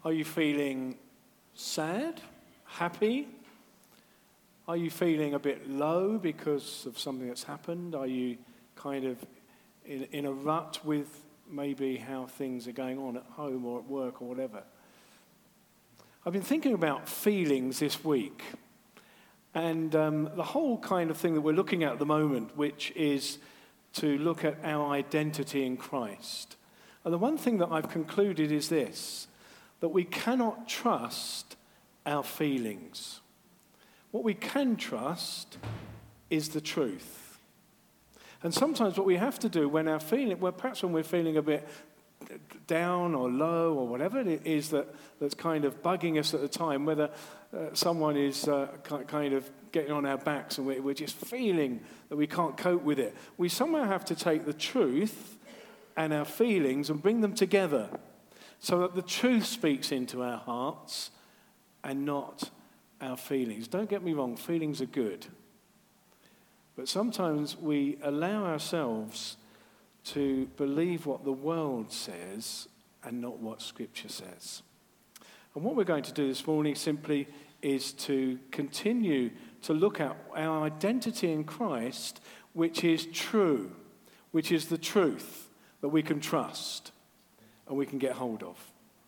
Are you feeling sad? Happy? Are you feeling a bit low because of something that's happened? Are you kind of in a rut with maybe how things are going on at home or at work or whatever? I've been thinking about feelings this week, and the whole kind of thing that we're looking at the moment, which is to look at our identity in Christ. And the one thing that I've concluded is this, that we cannot trust our feelings. What we can trust is the truth. And sometimes what we have to do when perhaps when we're feeling a bit down or low or whatever it is that's kind of bugging us at the time, whether someone is kind of getting on our backs and we're just feeling that we can't cope with it, we somehow have to take the truth and our feelings and bring them together so that the truth speaks into our hearts and not our feelings. Don't get me wrong, feelings are good. But sometimes we allow ourselves to believe what the world says and not what Scripture says. And what we're going to do this morning simply is to continue to look at our identity in Christ, which is true, which is the truth that we can trust and we can get hold of.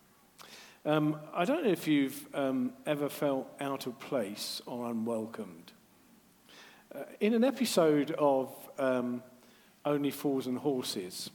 I don't know if you've ever felt out of place or unwelcomed. In an episode of Only Fools and Horses,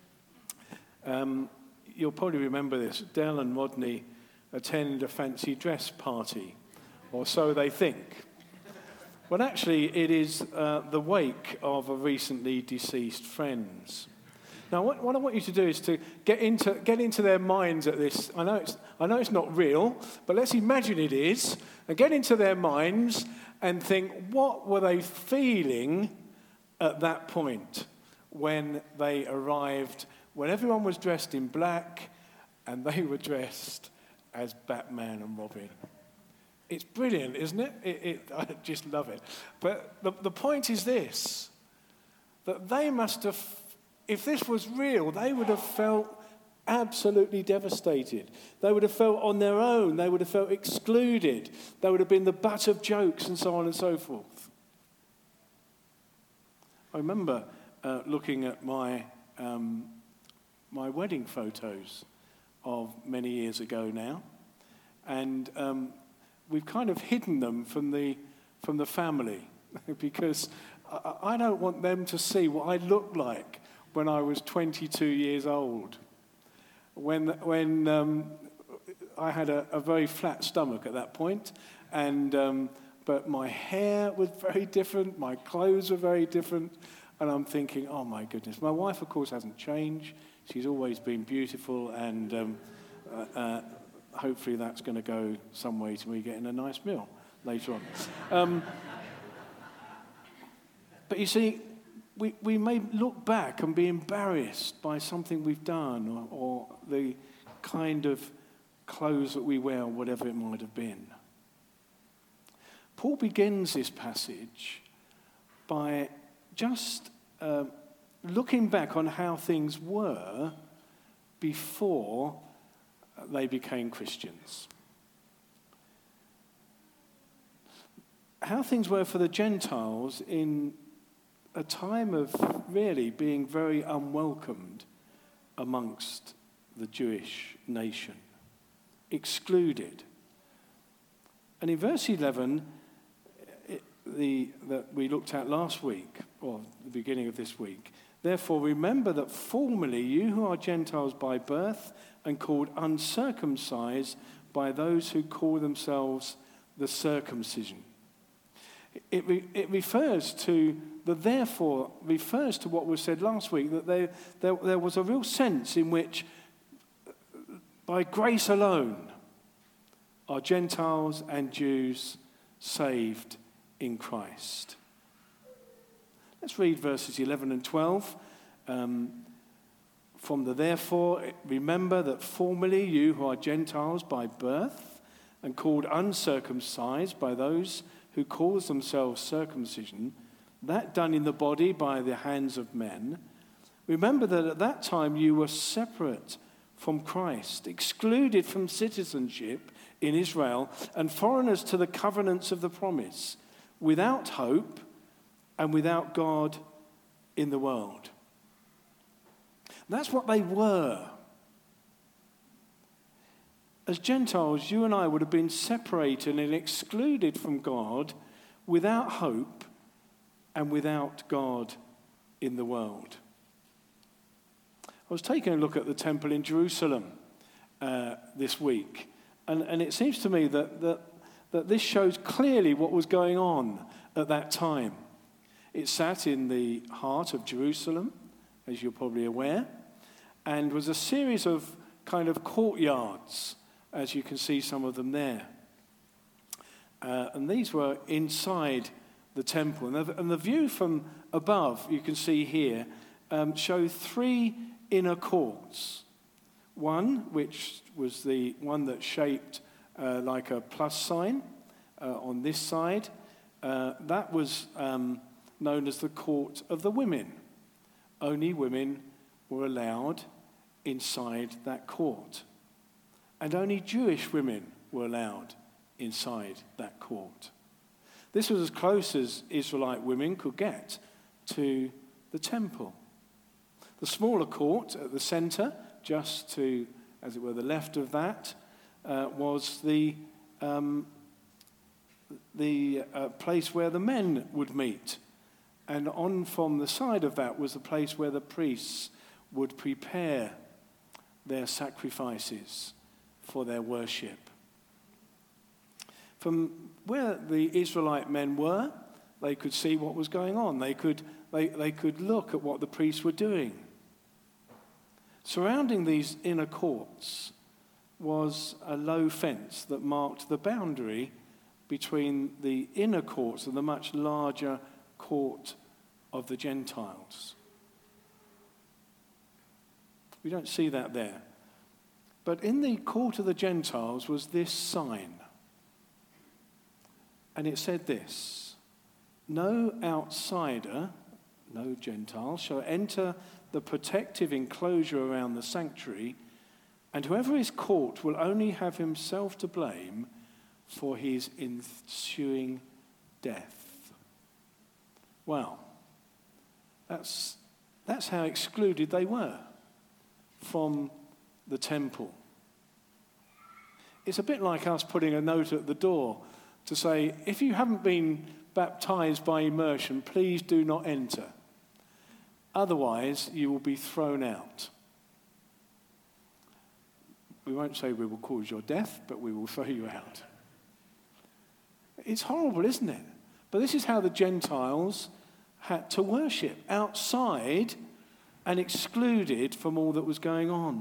you'll probably remember this. Del and Rodney attend a fancy dress party, or so they think. Well, actually, it is the wake of a recently deceased friend's. Now, what I want you to do is to get into their minds at this. I know it's not real, but let's imagine it is, and get into their minds and think, what were they feeling at that point when they arrived, when everyone was dressed in black and they were dressed as Batman and Robin? It's brilliant, isn't it? I just love it. But the point is this, that they must have, if this was real, they would have felt absolutely devastated. They would have felt on their own. They would have felt excluded. They would have been the butt of jokes and so on and so forth. I remember looking at my wedding photos of many years ago now, and we've kind of hidden them from the family because I don't want them to see what I looked like when I was 22 years old. When I had a very flat stomach at that point, and but my hair was very different, my clothes were very different, and I'm thinking, oh my goodness. My wife, of course, hasn't changed. She's always been beautiful, and hopefully that's going to go some way to me getting a nice meal later on. But you see, we may look back and be embarrassed by something we've done or the kind of clothes that we wear, or whatever it might have been. Paul begins this passage by just looking back on how things were before they became Christians. How things were for the Gentiles in a time of really being very unwelcomed amongst the Jewish nation, excluded. And in verse 11, that we looked at last week, or the beginning of this week, therefore remember that formerly you who are Gentiles by birth and called uncircumcised by those who call themselves the circumcision. It refers to, the therefore refers to what was said last week, that there was a real sense in which by grace alone are Gentiles and Jews saved in Christ. Let's read verses 11 and 12. From the therefore, remember that formerly you who are Gentiles by birth and called uncircumcised by those who call themselves circumcision, that done in the body by the hands of men, remember that at that time you were separate from Christ, excluded from citizenship in Israel, and foreigners to the covenants of the promise, without hope and without God in the world. That's what they were. As Gentiles, you and I would have been separated and excluded from God, without hope and without God in the world. I was taking a look at the temple in Jerusalem this week, and it seems to me that this shows clearly what was going on at that time. It sat in the heart of Jerusalem, as you're probably aware, and was a series of kind of courtyards, as you can see some of them there. And these were inside the temple. And the view from above, you can see here, show three inner courts. One, which was the one that shaped like a plus sign on this side, that was known as the court of the women. Only women were allowed inside that court. And only Jewish women were allowed inside that court. This was as close as Israelite women could get to the temple. The smaller court at the center, just to, as it were, the left of that, was the place where the men would meet. And on from the side of that was the place where the priests would prepare their sacrifices for their worship. From where the Israelite men were, they could see what was going on. They could look at what the priests were doing. Surrounding these inner courts was a low fence that marked the boundary between the inner courts and the much larger court of the Gentiles. We don't see that there. But in the court of the Gentiles was this sign. And it said this: no outsider, no Gentile, shall enter the protective enclosure around the sanctuary, and whoever is caught will only have himself to blame for his ensuing death. Well, that's how excluded they were from the temple. It's a bit like us putting a note at the door to say, if you haven't been baptized by immersion, please do not enter. Otherwise, you will be thrown out. We won't say we will cause your death, but we will throw you out. It's horrible, isn't it? But this is how the Gentiles had to worship, outside and excluded from all that was going on.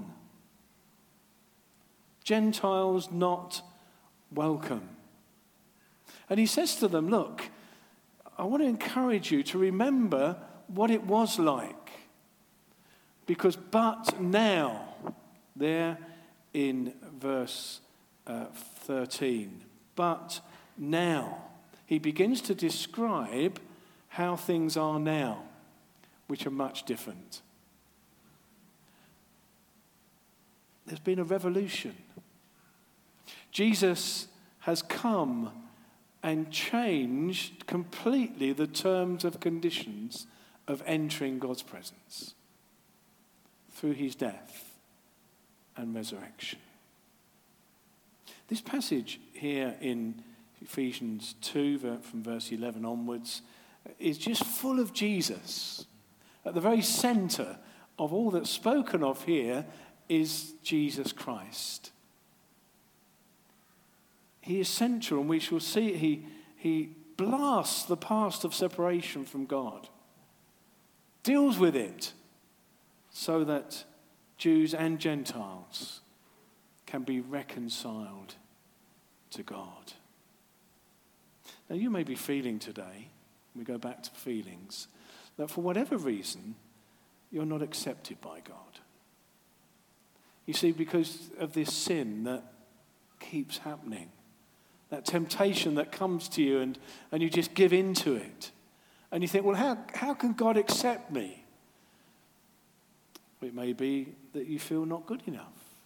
Gentiles not welcome. And he says to them, look, I want to encourage you to remember what it was like. Because but now, there in verse 13, but now, he begins to describe how things are now, which are much different. There's been a revolution. Jesus has come and changed completely the terms of conditions of entering God's presence through his death and resurrection. This passage here in Ephesians 2, from verse 11 onwards, is just full of Jesus. At the very center of all that's spoken of here is Jesus Christ. He is central, and we shall see he blasts the past of separation from God, deals with it so that Jews and Gentiles can be reconciled to God. Now, you may be feeling today, we go back to feelings, that for whatever reason, you're not accepted by God. You see, because of this sin that keeps happening, that temptation that comes to you and you just give in to it. And you think, well, how can God accept me? It may be that you feel not good enough.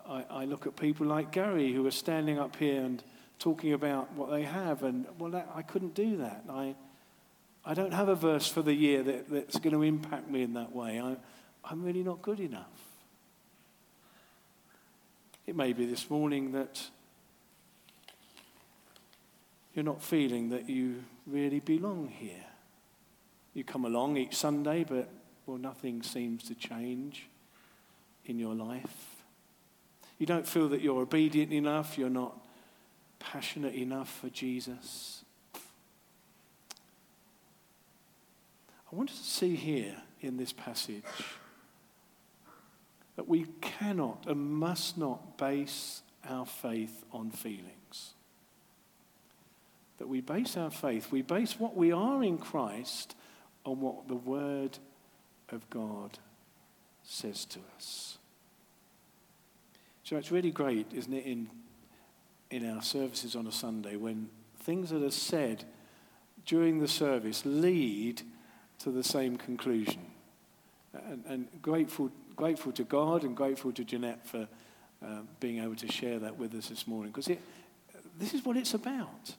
I look at people like Gary who are standing up here and talking about what they have, and I couldn't do that. I don't have a verse for the year that's going to impact me in that way. I'm really not good enough. It may be this morning that you're not feeling that you really belong here. You come along each Sunday, but nothing seems to change in your life. You don't feel that you're obedient enough, you're not passionate enough for Jesus. I want us to see here in this passage that we cannot and must not base our faith on feelings. That we base our faith, we base what we are in Christ on what the Word of God says to us. So it's really great, isn't it, in our services on a Sunday when things that are said during the service lead to the same conclusion. And grateful to God and grateful to Jeanette for being able to share that with us this morning, because this is what it's about.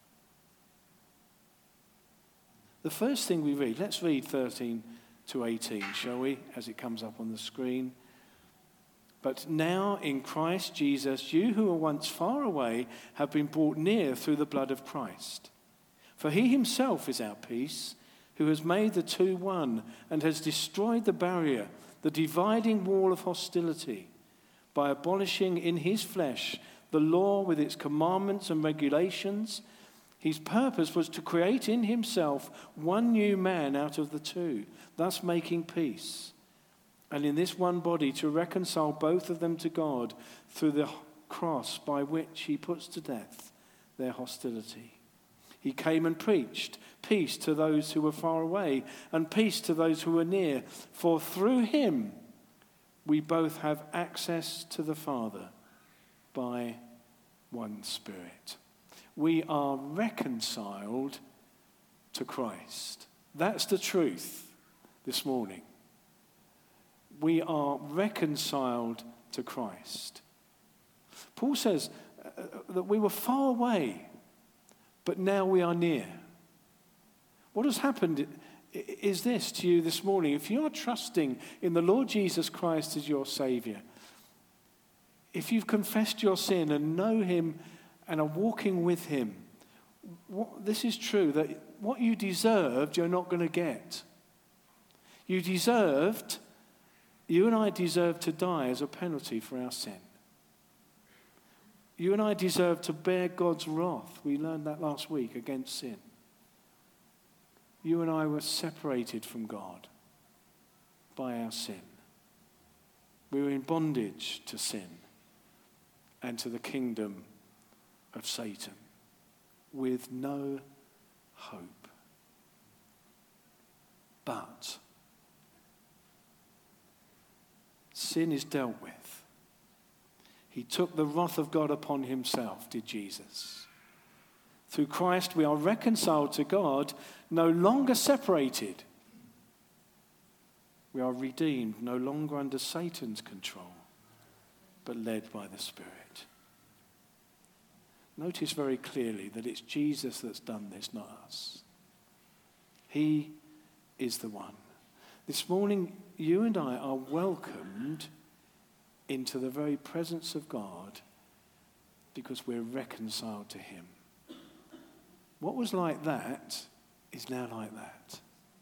The first thing we read, let's read 13 to 18, shall we, as it comes up on the screen. But now in Christ Jesus, you who were once far away have been brought near through the blood of Christ. For he himself is our peace, who has made the two one and has destroyed the barrier, the dividing wall of hostility, by abolishing in his flesh the law with its commandments and regulations. His purpose was to create in himself one new man out of the two, thus making peace. And in this one body to reconcile both of them to God through the cross, by which he puts to death their hostility. He came and preached peace to those who were far away and peace to those who were near. For through him we both have access to the Father by one Spirit. We are reconciled to Christ. That's the truth this morning. We are reconciled to Christ. Paul says that we were far away, but now we are near. What has happened is this to you this morning. If you are trusting in the Lord Jesus Christ as your Saviour, if you've confessed your sin and know him and are walking with him, this is true, that what you deserved, you're not going to get. You and I deserve to die as a penalty for our sin. You and I deserve to bear God's wrath. We learned that last week, against sin. You and I were separated from God by our sin. We were in bondage to sin and to the kingdom of Satan with no hope. But sin is dealt with. He took the wrath of God upon himself, did Jesus. Through Christ we are reconciled to God, no longer separated. We are redeemed, no longer under Satan's control, but led by the Spirit. Notice very clearly that it's Jesus that's done this, not us. He is the one. This morning, you and I are welcomed into the very presence of God because we're reconciled to him. What was like that is now like that.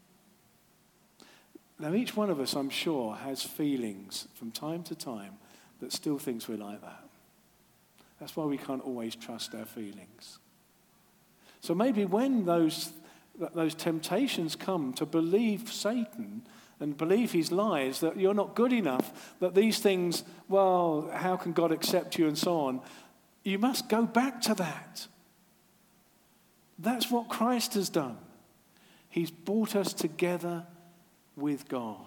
Now, each one of us, I'm sure, has feelings from time to time that still thinks we're like that. That's why we can't always trust our feelings. So maybe when those temptations come to believe Satan and believe his lies, that you're not good enough, that these things, well, how can God accept you and so on, you must go back to that. That's what Christ has done. He's brought us together with God.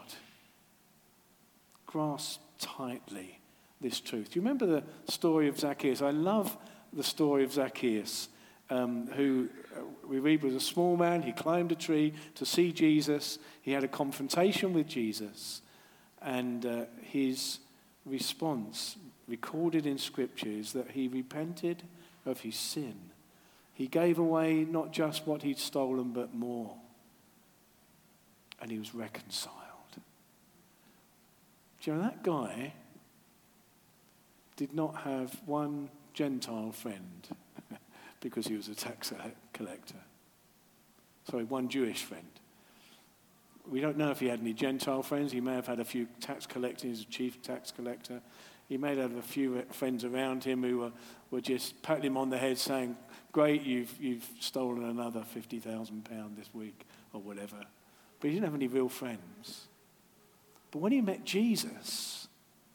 Grasp tightly this truth. Do you remember the story of Zacchaeus? I love the story of Zacchaeus, who we read was a small man. He climbed a tree to see Jesus. He had a confrontation with Jesus, and his response recorded in Scripture is that he repented of his sin. He gave away not just what he'd stolen, but more. And he was reconciled. Do you know, that guy did not have one Gentile friend because he was a tax collector. Sorry, one Jewish friend. We don't know if he had any Gentile friends. He may have had a few tax collectors. He was a chief tax collector. He may have a few friends around him who were just patting him on the head saying, great, you've stolen another £50,000 this week or whatever. But he didn't have any real friends. But when he met Jesus,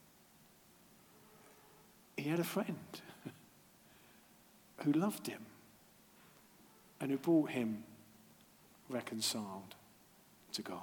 he had a friend who loved him and who brought him reconciled to God.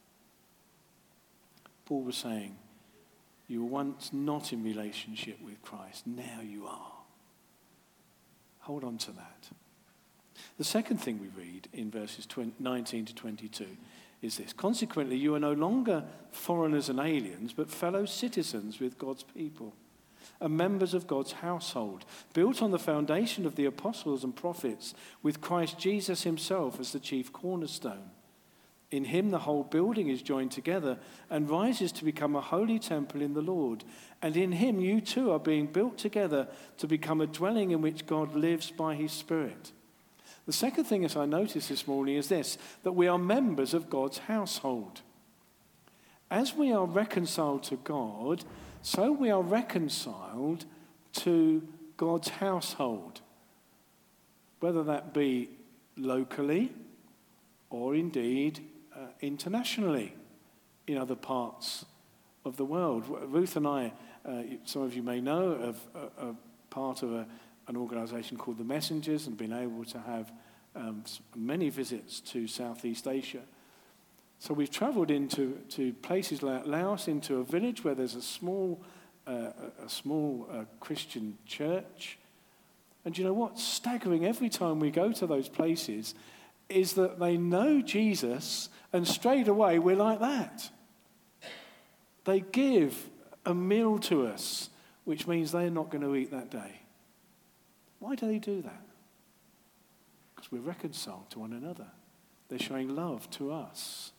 Paul was saying, you were once not in relationship with Christ, now you are. Hold on to that. The second thing we read in verses 19 to 22 is this. Consequently, you are no longer foreigners and aliens, but fellow citizens with God's people, and members of God's household, built on the foundation of the apostles and prophets, with Christ Jesus himself as the chief cornerstone. In him the whole building is joined together and rises to become a holy temple in the Lord. And in him you too are being built together to become a dwelling in which God lives by his Spirit. The second thing as I noticed this morning is this, that we are members of God's household. As we are reconciled to God, so we are reconciled to God's household, whether that be locally or indeed internationally in other parts of the world. Ruth and I, some of you may know, are part of an organisation called The Messengers and been able to have many visits to Southeast Asia. So we've travelled into places like Laos, into a village where there's a small Christian church. And you know what's staggering every time we go to those places is that they know Jesus, and straight away we're like that. They give a meal to us, which means they're not going to eat that day. Why do they do that? Because we're reconciled to one another. They're showing love to us.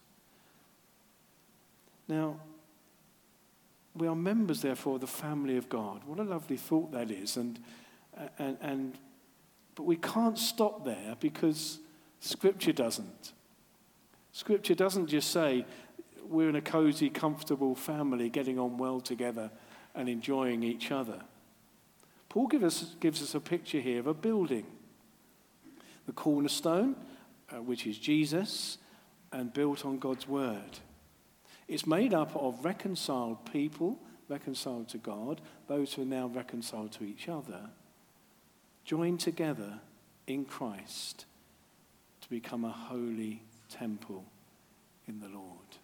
Now, we are members, therefore, of the family of God. What a lovely thought that is. But we can't stop there because Scripture doesn't. Scripture doesn't just say we're in a cozy, comfortable family getting on well together and enjoying each other. Paul gives us a picture here of a building. The cornerstone, which is Jesus, and built on God's word. It's made up of reconciled people, reconciled to God, those who are now reconciled to each other, joined together in Christ to become a holy temple in the Lord.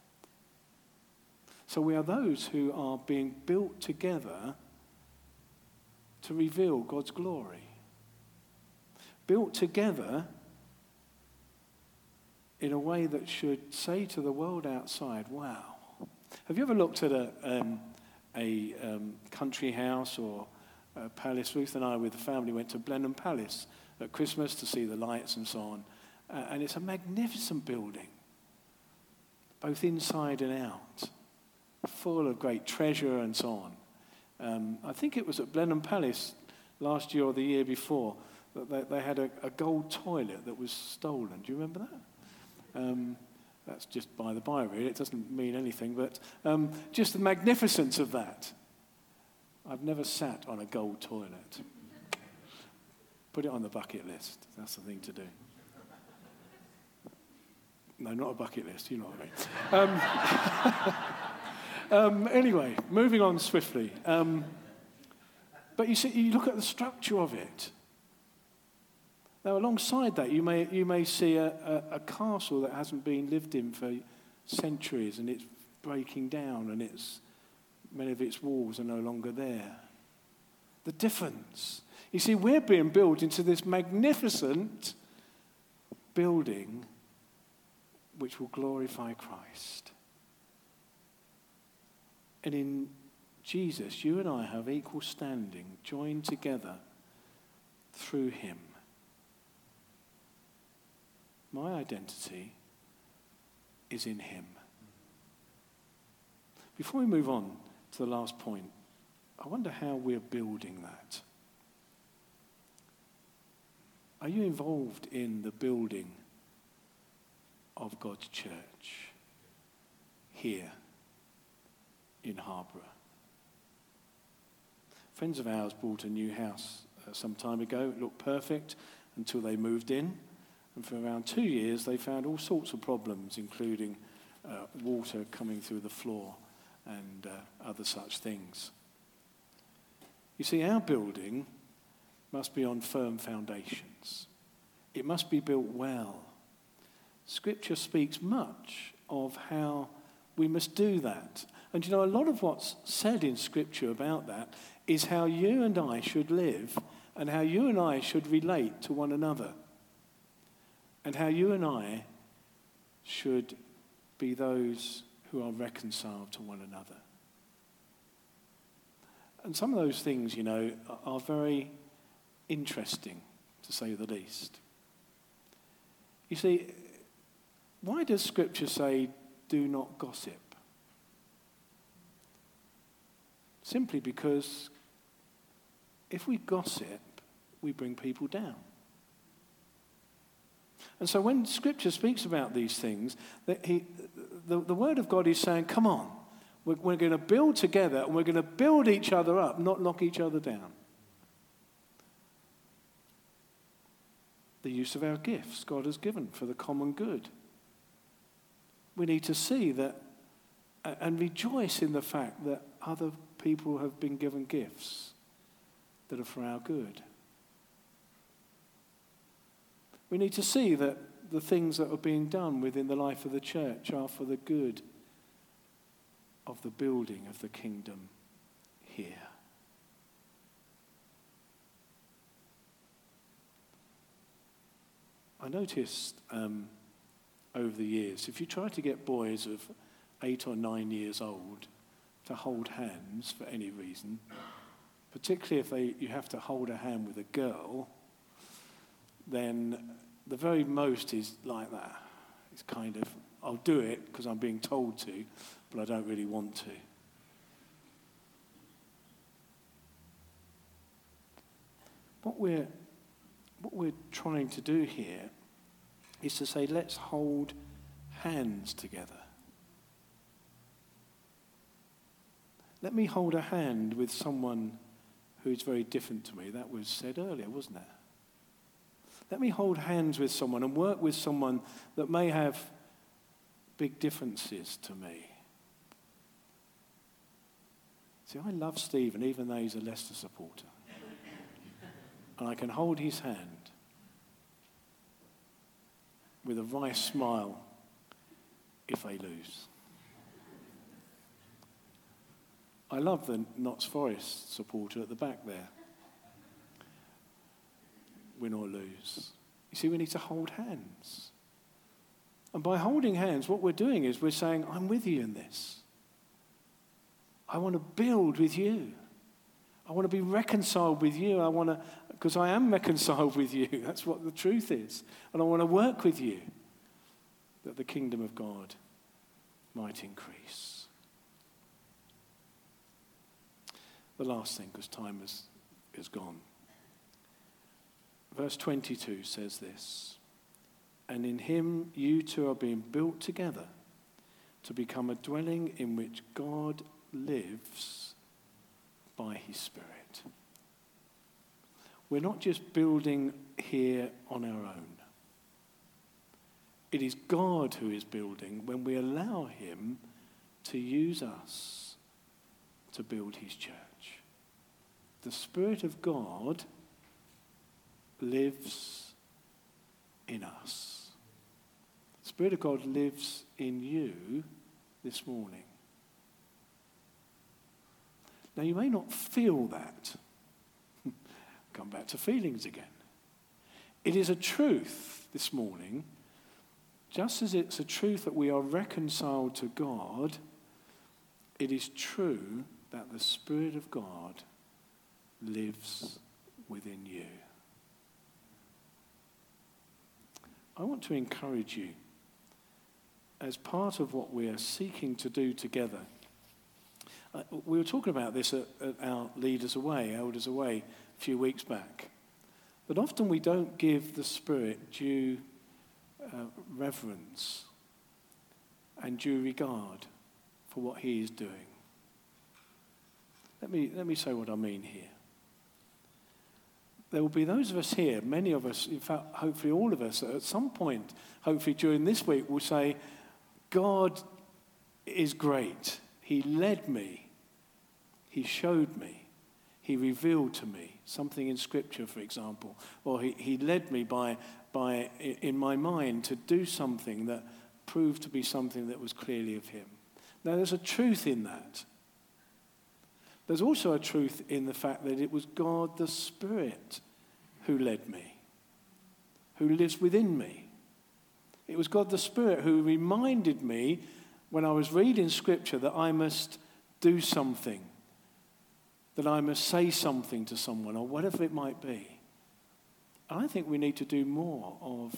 So we are those who are being built together to reveal God's glory. Built together in a way that should say to the world outside, wow. Have you ever looked at a country house or a palace? Ruth and I with the family went to Blenheim Palace at Christmas to see the lights and so on. And it's a magnificent building, both inside and out, full of great treasure and so on. I think it was at Blenheim Palace last year or the year before that they had a gold toilet that was stolen. Do you remember that? That's just by the by, really. It doesn't mean anything, but just the magnificence of that. I've never sat on a gold toilet. Put it on the bucket list. That's the thing to do. No, not a bucket list, you know what I mean. Anyway, moving on swiftly. But you see, you look at the structure of it. Now, alongside that, you may see a castle that hasn't been lived in for centuries, and it's breaking down, and many of its walls are no longer there. The difference. You see, we're being built into this magnificent building which will glorify Christ. And in Jesus, you and I have equal standing, joined together through him. My identity is in him. Before we move on to the last point, I wonder how we're building that. Are you involved in the building of God's church here in Harborough? Friends of ours bought a new house some time ago. It looked perfect until they moved in. And for around 2 years, they found all sorts of problems, including water coming through the floor and other such things. You see, our building must be on firm foundations. It must be built well. Scripture speaks much of how we must do that. And you know, a lot of what's said in Scripture about that is how you and I should live and how you and I should relate to one another. And how you and I should be those who are reconciled to one another. And some of those things, you know, are very interesting, to say the least. You see, why does Scripture say, do not gossip? Simply because if we gossip, we bring people down. And so when Scripture speaks about these things, the Word of God is saying, come on, we're going to build together and we're going to build each other up, not knock each other down. The use of our gifts God has given for the common good. We need to see that and rejoice in the fact that other people have been given gifts that are for our good. We need to see that the things that are being done within the life of the church are for the good of the building of the kingdom here. I noticed over the years, if you try to get boys of 8 or 9 years old to hold hands for any reason, particularly if you have to hold a hand with a girl, then the very most is like that. It's kind of, I'll do it because I'm being told to, but I don't really want to. What we're trying to do here is to say, let's hold hands together. Let me hold a hand with someone who is very different to me. That was said earlier, wasn't it? Let me hold hands with someone and work with someone that may have big differences to me. See, I love Stephen, even though he's a Leicester supporter. And I can hold his hand with a wry smile if they lose. I love the Notts Forest supporter at the back there. Win or lose. You see, we need to hold hands. And by holding hands, what we're doing is we're saying, I'm with you in this. I want to build with you. I want to be reconciled with you. Because I am reconciled with you. That's what the truth is. And I want to work with you that the kingdom of God might increase. The last thing, because time is gone. Verse 22 says this, and in him you two are being built together to become a dwelling in which God lives by his Spirit. We're not just building here on our own. It is God who is building when we allow him to use us to build his church. The Spirit of God lives in us. The Spirit of God lives in you this morning. Now, you may not feel that. Come back to feelings again. It is a truth this morning, just as it's a truth that we are reconciled to God, it is true that the Spirit of God lives within you. I want to encourage you, as part of what we are seeking to do together. We were talking about this at our Leaders Away, Elders Away, a few weeks back. But often we don't give the Spirit due reverence and due regard for what he is doing. Let me say what I mean here. There will be those of us here, many of us, in fact, hopefully all of us, at some point, hopefully during this week, will say, God is great. He led me. He showed me. He revealed to me something in Scripture, for example. Or he led me by in my mind to do something that proved to be something that was clearly of him. Now, there's a truth in that. There's also a truth in the fact that it was God the Spirit who led me, who lives within me. It was God the Spirit who reminded me when I was reading Scripture that I must do something, that I must say something to someone or whatever it might be. And I think we need to do more of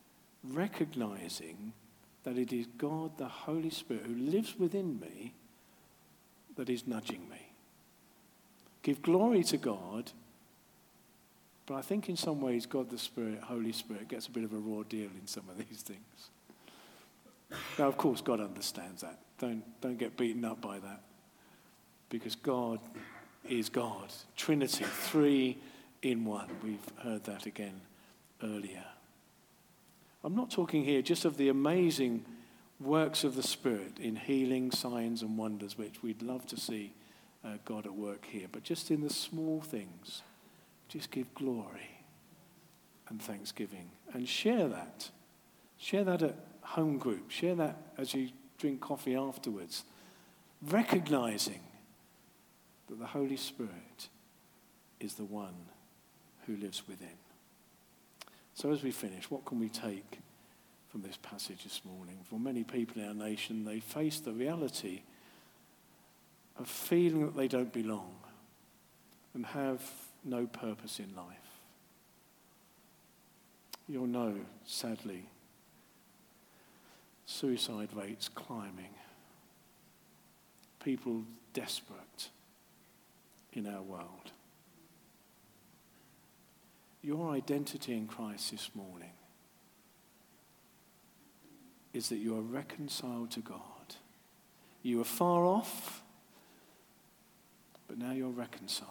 recognizing that it is God, the Holy Spirit, who lives within me that is nudging me. Give glory to God, but I think in some ways God the Spirit, Holy Spirit, gets a bit of a raw deal in some of these things. Now, of course, God understands that. Don't get beaten up by that. Because God is God. Trinity, 3 in 1. We've heard that again earlier. I'm not talking here just of the amazing works of the Spirit in healing, signs and wonders, which we'd love to see God at work here. But just in the small things, just give glory and thanksgiving. And share that. Share that at home group. Share that as you drink coffee afterwards. Recognizing that the Holy Spirit is the one who lives within. So as we finish, what can we take from this passage this morning? For many people in our nation, they face the reality of feeling that they don't belong and have no purpose in life. You'll know, sadly, suicide rates climbing. People desperate in our world. Your identity in Christ this morning is that you are reconciled to God. You were far off, but now you're reconciled.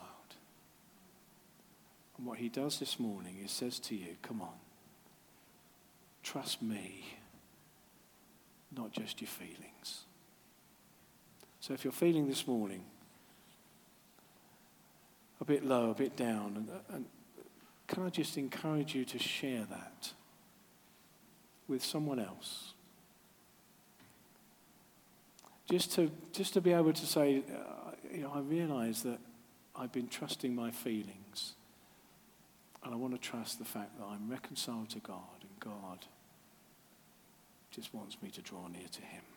And what he does this morning is says to you, come on, trust me, not just your feelings. So if you're feeling this morning a bit low, a bit down, and can I just encourage you to share that with someone else? Just to be able to say, I realize that I've been trusting my feelings, and I want to trust the fact that I'm reconciled to God, and God just wants me to draw near to him.